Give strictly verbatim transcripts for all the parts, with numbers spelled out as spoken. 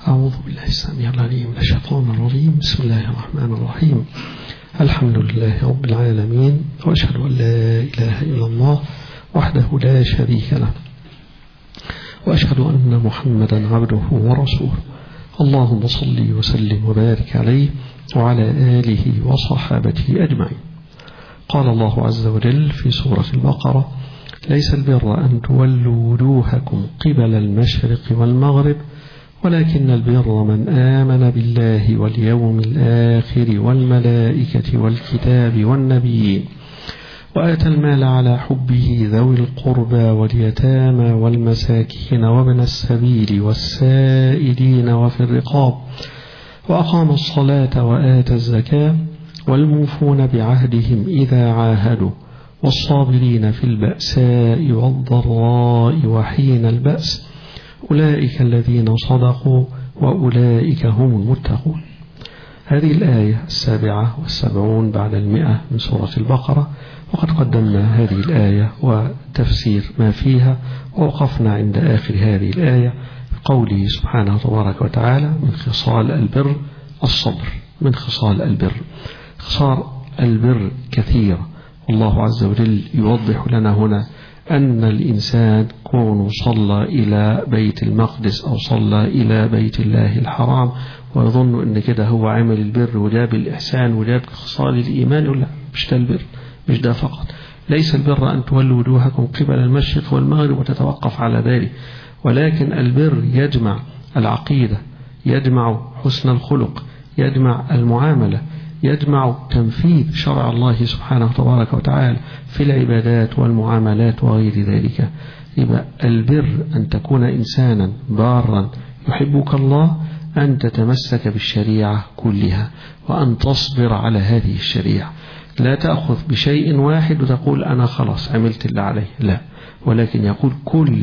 أعوذ بالله السميع العليم من الشيطان الرجيم. بسم الله الرحمن الرحيم. الحمد لله رب العالمين، وأشهد أن لا إله إلا الله وحده لا شريك له، وأشهد أن محمدا عبده ورسوله. اللهم صل وسلم وبارك عليه وعلى آله وصحابته أجمعين. قال الله عز وجل في سورة البقرة: ليس البر أن تولوا وجوهكم قبل المشرق والمغرب ولكن البر من آمن بالله واليوم الآخر والملائكة والكتاب والنبيين وآتى المال على حبه ذوي القربى واليتامى والمساكين وابن السبيل والسائلين وفي الرقاب وأقام الصلاة وآتى الزكاة والموفون بعهدهم إذا عاهدوا والصابرين في البأساء والضراء وحين البأس أولئك الذين صدقوا وأولئك هم المتقون. هذه الآية السابعة والسبعون بعد المئة من سورة البقرة، وقد قدمنا هذه الآية وتفسير ما فيها، ووقفنا عند آخر هذه الآية قوله سبحانه تبارك وتعالى: من خصال البر الصبر. من خصال البر، خصال البر كثيرة، والله عز وجل يوضح لنا هنا أن الإنسان كون صلى إلى بيت المقدس أو صلى إلى بيت الله الحرام ويظن أن كده هو عمل البر وجاب الإحسان وجاب خصال الإيمان، ولا مش ده البر، مش ده فقط. ليس البر أن تولوا وجوهكم قبل المشرق والمغرب وتتوقف على ذلك، ولكن البر يجمع العقيدة، يجمع حسن الخلق، يجمع المعاملة، يجمع تنفيذ شرع الله سبحانه تبارك وتعالى في العبادات والمعاملات وغير ذلك. يبقى البر أن تكون إنسانا بارا يحبك الله، أن تتمسك بالشريعة كلها وأن تصبر على هذه الشريعة. لا تأخذ بشيء واحد وتقول أنا خلاص عملت اللي عليه، لا، ولكن يقول كل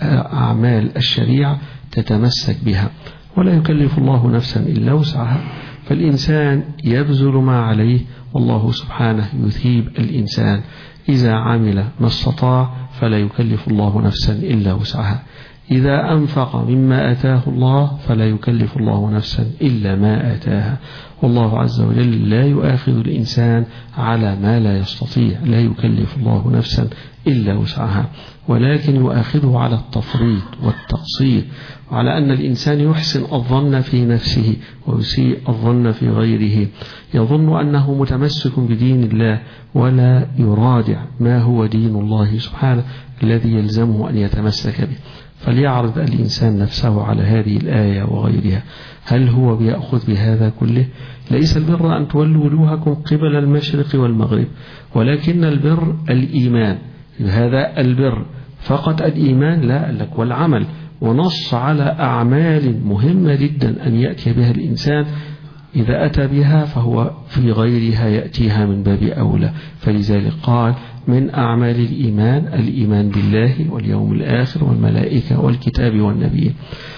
أعمال الشريعة تتمسك بها، ولا يكلف الله نفسا إلا وسعها. فالإنسان يبذل ما عليه، والله سبحانه يثيب الإنسان إذا عمل ما استطاع، فلا يكلف الله نفسا إلا وسعها. إذا أنفق مما آتاه الله فلا يكلف الله نفسا إلا ما آتاها. والله عز وجل لا يؤاخذ الإنسان على ما لا يستطيع، لا يكلف الله نفسا إلا وسعها، ولكن يؤاخذه على التفريط والتقصير، وعلى أن الإنسان يحسن الظن في نفسه ويسيء الظن في غيره، يظن أنه متمسك بدين الله ولا يراجع ما هو دين الله سبحانه الذي يلزمه أن يتمسك به. فليعرض الإنسان نفسه على هذه الآية وغيرها، هل هو بيأخذ بهذا كله؟ ليس البر أن تولوا وجوهكم قبل المشرق والمغرب، ولكن البر الإيمان. هذا البر فقط الإيمان؟ لا، لك والعمل، ونص على أعمال مهمة جدا أن يأتي بها الإنسان، إذا أتى بها فهو في غيرها يأتيها من باب أولى. فلذلك قال: من أعمال الإيمان الإيمان بالله واليوم الآخر والملائكة والكتاب والنبي.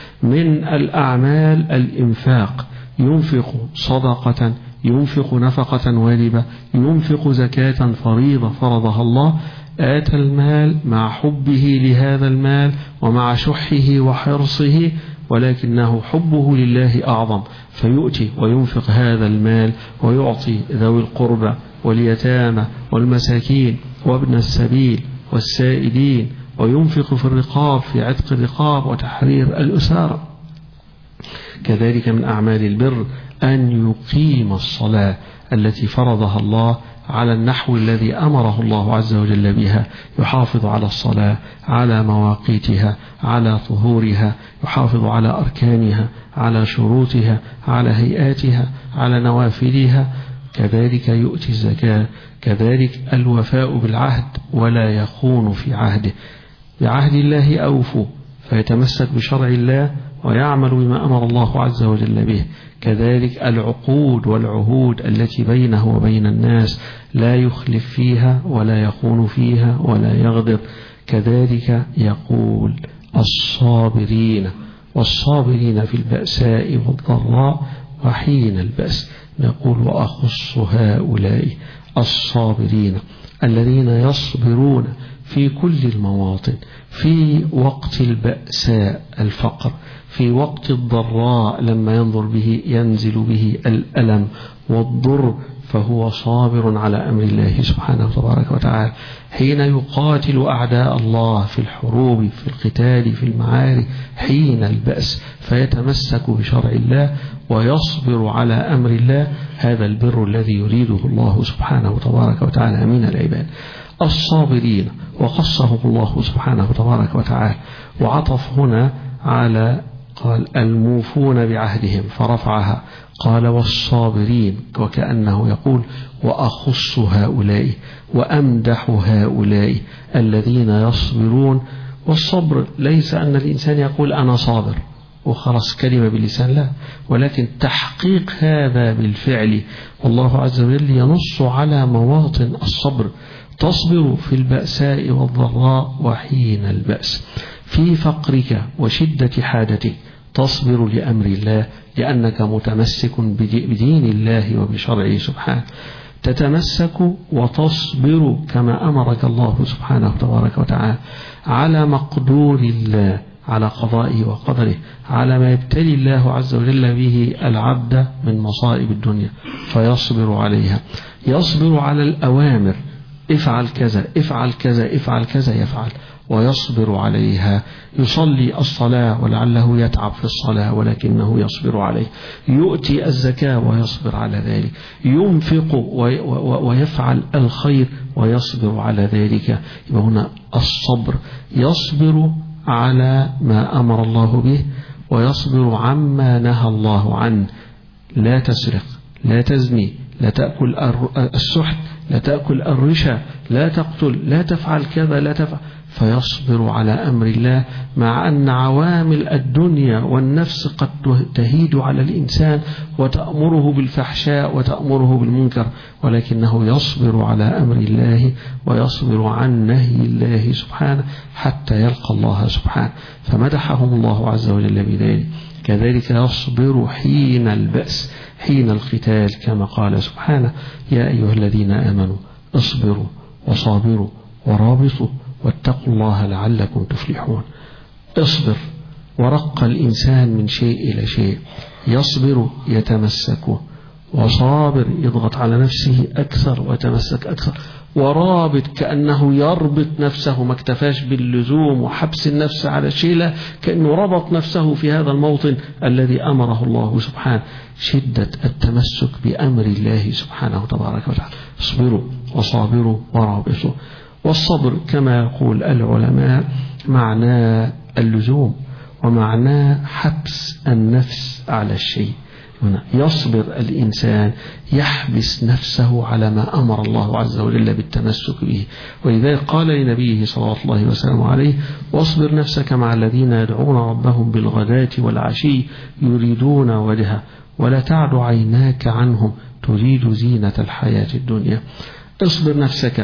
من الأعمال الإنفاق، ينفق صدقة، ينفق نفقة واجبة، ينفق زكاة فريضة فرضها الله، آتى المال مع حبه لهذا المال ومع شحه وحرصه، ولكنه حبه لله أعظم، فيؤتي وينفق هذا المال ويعطي ذوي القربى واليتامى والمساكين وابن السبيل والسائلين، وينفق في الرقاب، في عتق الرقاب وتحرير الأسارة. كذلك من أعمال البر أن يقيم الصلاة التي فرضها الله على النحو الذي أمره الله عز وجل بها، يحافظ على الصلاة، على مواقيتها، على طهورها، يحافظ على أركانها، على شروطها، على هيئاتها، على نوافلها. كذلك يؤتي الزكاة، كذلك الوفاء بالعهد ولا يخون في عهده. بعهد الله أوفوا، فيتمسك بشرع الله ويعمل بما أمر الله عز وجل به. كذلك العقود والعهود التي بينه وبين الناس لا يخلف فيها ولا يخون فيها ولا يغدر. كذلك يقول: الصابرين، والصابرين في البأساء والضراء وحين البأس. نقول: وأخص هؤلاء الصابرين الذين يصبرون في كل المواطن، في وقت البأساء الفقر، في وقت الضراء لما ينظر به ينزل به الألم والضر فهو صابر على أمر الله سبحانه تبارك وتعالى. حين يقاتل أعداء الله في الحروب في القتال في المعارك حين البأس فيتمسك بشرع الله ويصبر على أمر الله، هذا البر الذي يريده الله سبحانه تبارك وتعالى من العباد الصابرين. وخصه الله سبحانه تبارك وتعالى وعطف هنا على قال الموفون بعهدهم فرفعها قال والصابرين، وكأنه يقول وأخص هؤلاء وأمدح هؤلاء الذين يصبرون. والصبر ليس أن الإنسان يقول أنا صابر وخلص كلمة باللسان، لا، ولكن تحقيق هذا بالفعل. والله عز وجل ينص على مواطن الصبر: تصبر في البأساء والضراء وحين البأس، في فقرك وشدة حاجتك تصبر لأمر الله لأنك متمسك بدين الله وبشرعه سبحانه، تتمسك وتصبر كما أمرك الله سبحانه تبارك وتعالى على مقدور الله، على قضائه وقدره، على ما يبتلي الله عز وجل به العبد من مصائب الدنيا فيصبر عليها. يصبر على الأوامر: افعل كذا افعل كذا افعل كذا يفعل ويصبر عليها. يصلي الصلاة ولعله يتعب في الصلاة ولكنه يصبر عليه. يؤتي الزكاة ويصبر على ذلك. ينفق ويفعل الخير ويصبر على ذلك. يبقى هنا الصبر: يصبر على ما أمر الله به ويصبر عما نهى الله عنه. لا تسرق، لا تزني، لا تأكل السحت، لا تأكل الرشا، لا تقتل، لا تفعل كذا، لا تفعل، فيصبر على أمر الله، مع أن عوامل الدنيا والنفس قد تهيد على الإنسان وتأمره بالفحشاء وتأمره بالمنكر، ولكنه يصبر على أمر الله ويصبر عن نهي الله سبحانه حتى يلقى الله سبحانه، فمدحهم الله عز وجل بذلك. كذلك يصبر حين البأس، حين القتال، كما قال سبحانه: يا أيها الذين آمنوا اصبروا وصابروا ورابطوا واتقوا الله لعلكم تفلحون. اصبر، ورق الإنسان من شيء إلى شيء، يصبر يتمسك، وصابر يضغط على نفسه أكثر ويتمسك أكثر، ورابط كأنه يربط نفسه، ما اكتفاش باللزوم وحبس النفس على شيء، لا، كأنه ربط نفسه في هذا الموطن الذي أمره الله سبحانه. شدة التمسك بأمر الله سبحانه تبارك وتعالى. اصبروا وصابروا ورابطوا. والصبر كما يقول العلماء معناه اللزوم ومعناه حبس النفس على الشيء. هنا يصبر الإنسان، يحبس نفسه على ما أمر الله عز وجل بالتمسك به. ولذلك قال لنبيه صلى الله وسلم عليه: واصبر نفسك مع الذين يدعون ربهم بالغداة والعشي يريدون وجهه ولا تعد عيناك عنهم تريد زينة الحياة الدنيا. اصبر نفسك،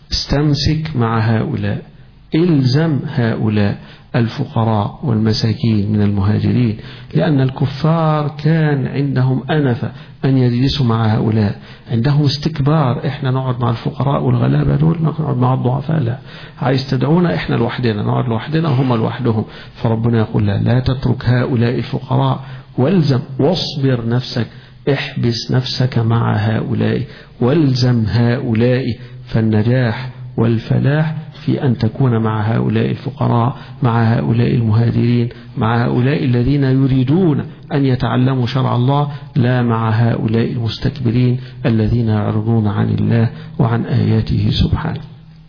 استمسك مع هؤلاء، الزم هؤلاء الفقراء والمساكين من المهاجرين، لأن الكفار كان عندهم أنفة أن يجلسوا مع هؤلاء، عندهم استكبار: إحنا نقعد مع الفقراء والغلابة دول، نقعد مع الضعفاء، لا، عايز تدعونا إحنا لوحدنا، نقعد لوحدنا وهم لوحدهم. فربنا يقول: لا, لا تترك هؤلاء الفقراء، والزم واصبر نفسك، احبس نفسك مع هؤلاء والزم هؤلاء. فالنجاح والفلاح في أن تكون مع هؤلاء الفقراء، مع هؤلاء المهاجرين، مع هؤلاء الذين يريدون أن يتعلموا شرع الله، لا مع هؤلاء المستكبرين الذين يعرضون عن الله وعن آياته سبحانه.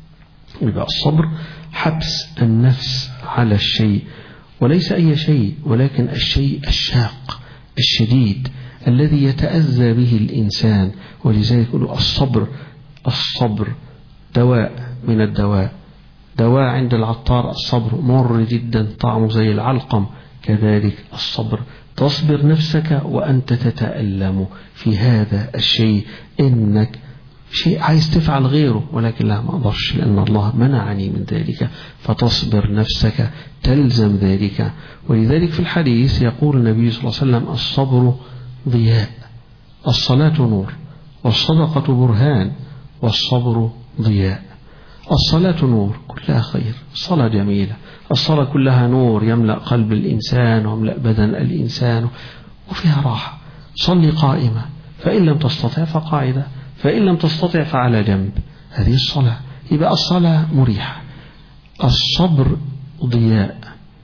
يبقى الصبر حبس النفس على الشيء، وليس أي شيء، ولكن الشيء الشاق الشديد الذي يتأذى به الإنسان. ولذلك يقولوا الصبر الصبر دواء من الدواء. دواء عند العطار الصبر مر جدا، طعمه زي العلقم. كذلك الصبر، تصبر نفسك وأنت تتألم في هذا الشيء، إنك شيء عايز تفعل غيره ولكن لا، ما أقدرش لأن الله منعني من ذلك، فتصبر نفسك، تلزم ذلك. ولذلك في الحديث يقول النبي صلى الله عليه وسلم: الصبر ضياء، الصلاة نور، والصدقة برهان، والصبر ضياء. الصلاة نور، كلها خير، الصلاة جميلة، الصلاة كلها نور يملأ قلب الإنسان ويملأ بدن الإنسان وفيها راحة. صلي قائمة، فإن لم تستطع فقاعدة، فإن لم تستطع فعلى جنب. هذه الصلاة. يبقى الصلاة مريحة. الصبر ضياء،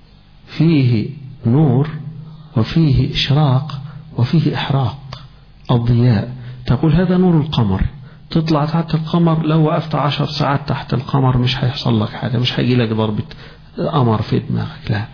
فيه نور وفيه إشراق وفيه إحراق. الضياء تقول هذا نور القمر، تطلع تحت القمر، لو وقفت عشر ساعات تحت القمر مش هيحصل لك حاجة، مش هيجي لك ضربة قمر في دماغك. لا،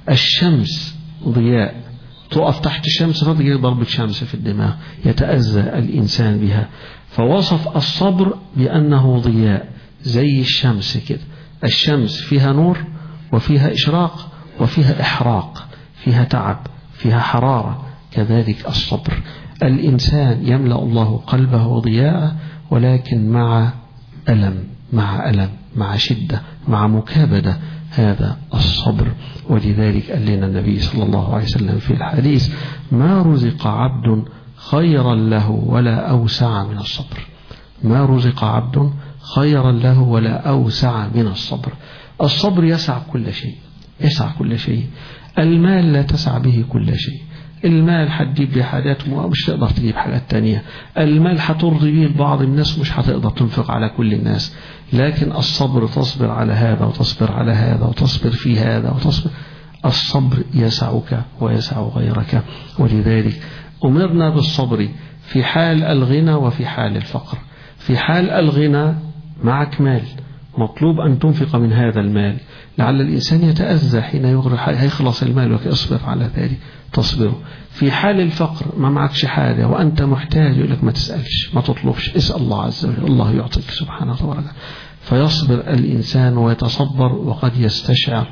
الشمس ضياء، تقف تحت الشمس فتجي ضربة شمس في الدماغ، يتأذى الإنسان بها. فوصف الصبر بأنه ضياء زي الشمس كده. الشمس فيها نور وفيها إشراق وفيها إحراق، فيها تعب، فيها حرارة. كذلك الصبر، الإنسان يملأ الله قلبه ضياء ولكن مع ألم، مع ألم، مع شدة، مع مكابدة. هذا الصبر. ولذلك قال لنا النبي صلى الله عليه وسلم في الحديث: ما رزق عبد خيرا له ولا أوسع من الصبر. ما رزق عبد خيرا له ولا أوسع من الصبر. الصبر يسع كل شيء، يسع كل شيء. المال لا تسع به كل شيء. المال هتجيب به حاجات مش تقدر تجيب حاجات تانية. المال هترضي به بعض الناس، مش هتقدر تنفق على كل الناس. لكن الصبر تصبر على هذا وتصبر على هذا وتصبر في هذا وتصبر. الصبر يسعك ويسع غيرك. ولذلك أمرنا بالصبر في حال الغنى وفي حال الفقر. في حال الغنى معك مال، مطلوب أن تنفق من هذا المال، لعل الإنسان يتأذى حين يغرق هيخلص المال، وكأصبر على ذلك تصبر. في حال الفقر ما معكش حاجة وأنت محتاج، يقول لك ما تسألش، ما تطلبش، اسأل الله عز وجل، الله يعطيك سبحانه وتعالى. فيصبر الإنسان ويتصبر وقد يستشعر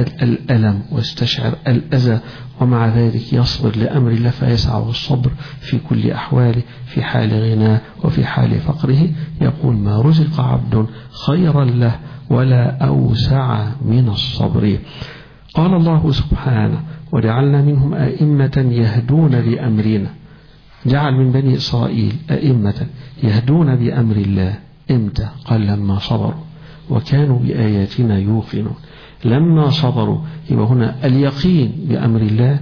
الألم ويستشعر الأذى، ومع ذلك يصبر لأمر الله، فيسعه الصبر في كل أحواله، في حال غناه وفي حال فقره. يقول: ما رزق عبد خيرا له ولا أوسع من الصبر. قال الله سبحانه: وجعلنا منهم أئمة يهدون بأمرنا. جعل من بني إسرائيل أئمة يهدون بأمر الله. إمتى؟ قال: لما صبروا وكانوا بآياتنا يوقنون. لما صبروا، يبقى هنا اليقين بأمر الله،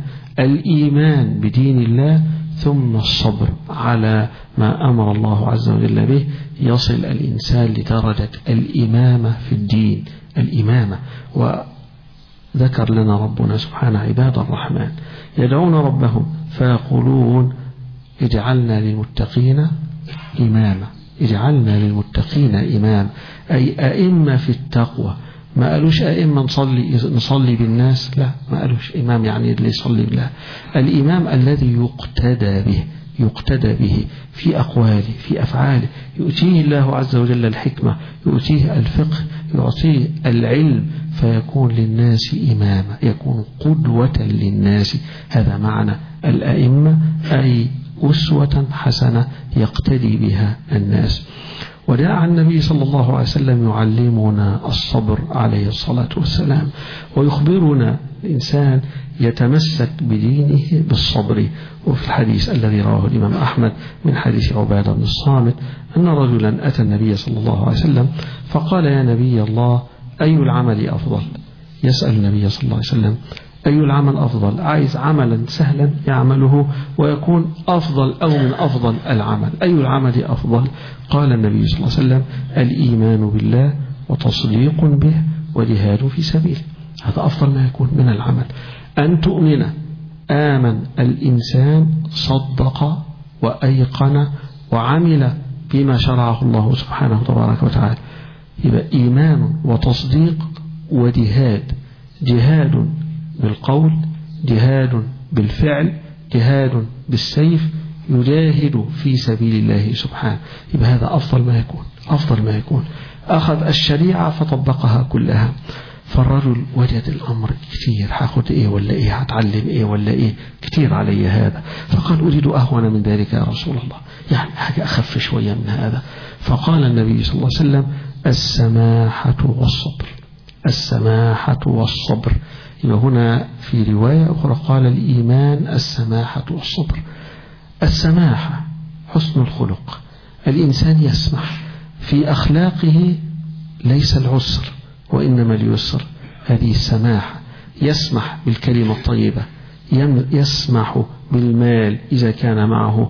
الإيمان بدين الله، ثم الصبر على ما أمر الله عز وجل به. يصل الإنسان لدرجة الإمامة في الدين، الإمامة. وذكر لنا ربنا سبحانه عباد الرحمن يدعون ربهم فيقولون: اجعلنا للمتقين إماما. اجعلنا للمتقين إمام، أي أئمة في التقوى. ما قالوش أئمة نصلي نصلي بالناس، لا، ما قالوش إمام يعني اللي يصلي بالله. الإمام الذي يقتدى به، يقتدى به في أقواله في أفعاله. يؤتيه الله عز وجل الحكمة، يؤتيه الفقه، يعطيه العلم، فيكون للناس إماما، يكون قدوة للناس. هذا معنى الأئمة، أي أسوة حسنة يقتدي بها الناس. وجاء النبي صلى الله عليه وسلم يعلمنا الصبر عليه الصلاة والسلام، ويخبرنا الإنسان يتمسك بدينه بالصبر. وفي الحديث الذي رواه الإمام أحمد من حديث عبادة بن الصامت أن رجلا أتى النبي صلى الله عليه وسلم فقال: يا نبي الله، أي العمل أفضل؟ يسأل النبي صلى الله عليه وسلم: أي العمل أفضل؟ عايز عملا سهلا يعمله ويكون أفضل أو من أفضل العمل. أي العمل أفضل؟ قال النبي صلى الله عليه وسلم: الإيمان بالله وتصديق به وجهاد في سبيله. هذا أفضل ما يكون من العمل. أن تؤمن، آمن الإنسان، صدق وأيقن وعمل بما شرعه الله سبحانه وتبارك وتعالى. يبقى إيمان وتصديق وجهاد. جهاد بالقول، جهاد بالفعل، جهاد بالسيف، يجاهد في سبيل الله سبحانه. يبقى هذا أفضل ما يكون، أفضل ما يكون. أخذ الشريعة فطبقها كلها. فالرجل وجد الأمر كتير، هاخد إيه ولا إيه، هتعلم إيه ولا إيه، كتير علي هذا. فقال: أريد أهون من ذلك يا رسول الله، يعني حاجة أخف شوية من هذا. فقال النبي صلى الله عليه وسلم: السماحة والصبر. السماحة والصبر. يبقى هنا في رواية أخرى قال: الإيمان السماحة والصبر. السماحة حسن الخلق، الإنسان يسمح في أخلاقه ليس العسر وإنما اليسر. هذه السماحة، يسمح بالكلمة الطيبة، يسمح بالمال إذا كان معه،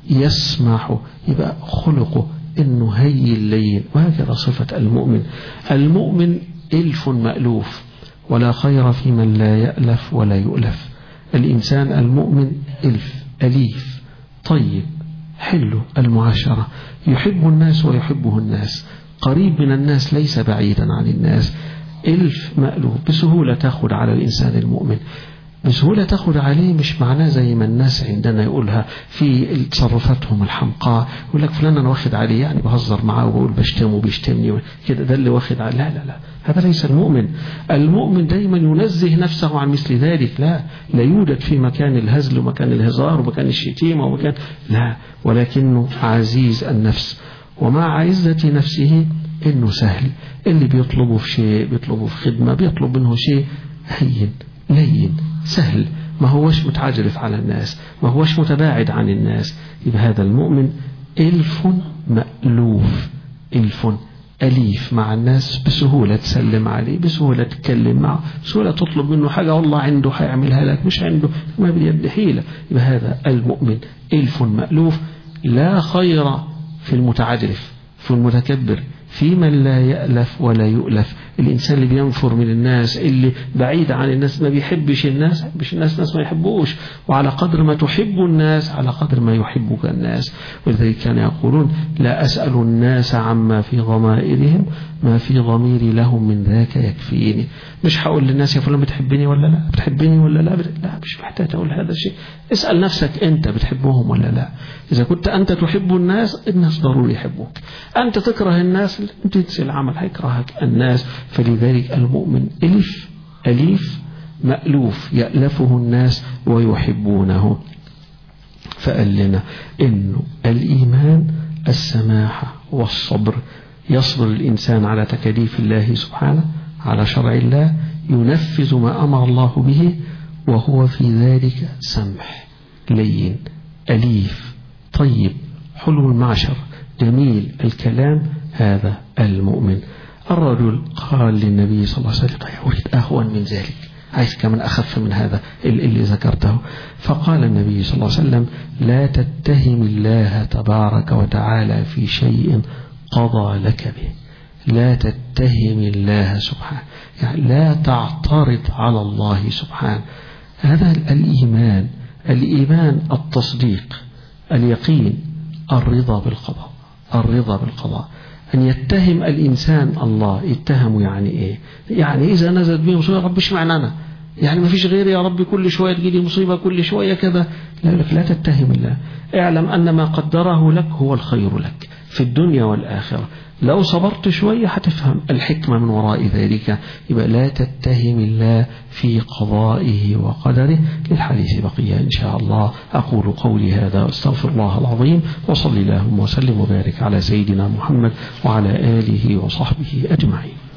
يسمح، يبقى خلقه إنه هي اللين. وهكذا صفة المؤمن. المؤمن ألف مألوف، ولا خير في من لا يألف ولا يؤلف. الإنسان المؤمن ألف أليف طيب حلو المعاشرة، يحب الناس ويحبه الناس، قريب من الناس ليس بعيدا عن الناس. ألف مألوف، بسهولة تأخذ على الإنسان المؤمن، بسهولة تأخذ عليه. مش معناه زي ما الناس عندنا يقولها في تصرفاتهم الحمقاء، يقول لك فلان أنا واخد عليه، يعني بهزر معاه وبقول بشتمه وبيشتمني كده، ده اللي واخد عليه. لا لا لا، هذا ليس المؤمن. المؤمن دايما ينزه نفسه عن مثل ذلك. لا لا يوجد في مكان الهزل ومكان الهزار ومكان الشتيمة ومكان، لا، ولكنه عزيز النفس. ومع عزة نفسه إنه سهل. اللي بيطلبه في شيء، بيطلبه في خدمة، بيطلب منه شيء، هين لين سهل، ما هوش متعجرف على الناس، ما هوش متباعد عن الناس. يبقى هذا المؤمن ألف مألوف، ألف أليف مع الناس، بسهولة تسلم عليه، بسهولة تتكلم معه، بسهولة تطلب منه حاجة والله عنده هيعملها لك، مش عنده ما بيد حيلة. يبقى هذا المؤمن ألف مألوف. لا خير في المتعجرف، في المتكبر، في من لا يألف ولا يؤلف. الإنسان اللي بينفر من الناس، اللي بعيد عن الناس، ما بيحبش الناس، بيحبش الناس، الناس ما يحبوش. وعلى قدر ما تحب الناس على قدر ما يحبك الناس. ولذلك كانوا يقولون لا أسأل الناس عما في ضمائرهم، ما في ضميري لهم من ذاك يكفيني. مش هقول للناس يا فلان بتحبني ولا لا، بتحبني ولا لا، لا، مش محتاج أقول هذا الشيء. اسأل نفسك أنت بتحبهم ولا لا. إذا كنت أنت تحب الناس، الناس ضروري يحبوك. أنت تكره الناس، تنسي العمل هيكرهك الناس. فلذلك المؤمن ألف أليف مألوف، يألفه الناس ويحبونه. فقال لنا إنه الإيمان السماحة والصبر، يصبر الإنسان على تكاليف الله سبحانه، على شرع الله، ينفذ ما أمر الله به، وهو في ذلك سمح لين أليف طيب حلو المعشر جميل الكلام. هذا المؤمن. الرجل قال للنبي صلى الله عليه وسلم أريد أهون من ذلك، عايز كمان أخف من هذا اللي ذكرته. فقال النبي صلى الله عليه وسلم لا تتهم الله تبارك وتعالى في شيء قضى لك به. لا تتهم الله سبحانه، يعني لا تعترض على الله سبحانه. هذا الإيمان. الإيمان التصديق، اليقين، الرضا بالقضاء، الرضا بالقضاء. أن يتهم الإنسان الله، يتهم يعني إيه؟ يعني إذا نزلت به مصيبة رب اشمعنى أنا، يعني ما فيش غيري يا رب، كل شوية تجيلي مصيبة، كل شوية كذا. لا لك، لا تتهم الله. اعلم أن ما قدره لك هو الخير لك في الدنيا والآخرة. لو صبرت شوية هتفهم الحكمة من وراء ذلك. يبقى لا تتهم الله في قضائه وقدره. للحديث بقية إن شاء الله. أقول قولي هذا واستغفر الله العظيم، وصلي اللهم وسلم وبارك على سيدنا محمد وعلى آله وصحبه أجمعين.